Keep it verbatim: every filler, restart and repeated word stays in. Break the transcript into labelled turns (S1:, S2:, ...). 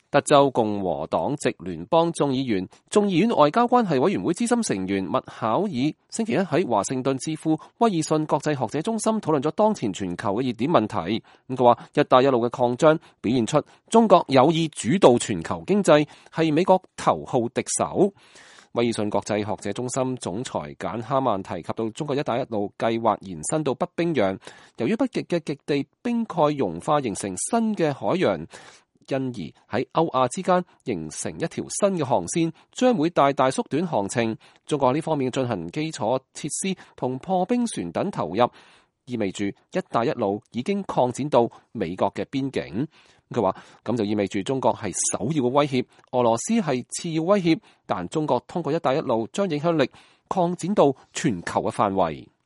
S1: 德州共和黨籍聯邦眾議員、眾議院外交關係委員會資深成員麥考爾星期一喺華盛頓智庫威爾遜國際學者中心討論咗當前全球嘅熱點問題。咁佢話，一帶一路嘅擴張表現出中國有意主導全球經濟，係美國頭號敵手。威爾遜國際學者中心總裁簡哈曼提及到中國一帶一路計劃延伸到北冰洋，由於北極嘅極地冰蓋融化形成新嘅海洋，因而喺歐亞之間形成一條新嘅航線，將會大大縮短航程。中國喺呢方面進行基礎設施同破冰船等投入，意味住一帶一路已經擴展到美國嘅邊境。佢話咁就意味住中國係首要嘅威脅，俄羅斯係次要威脅，但中國通過一帶一路將影響力擴展到全球嘅範圍。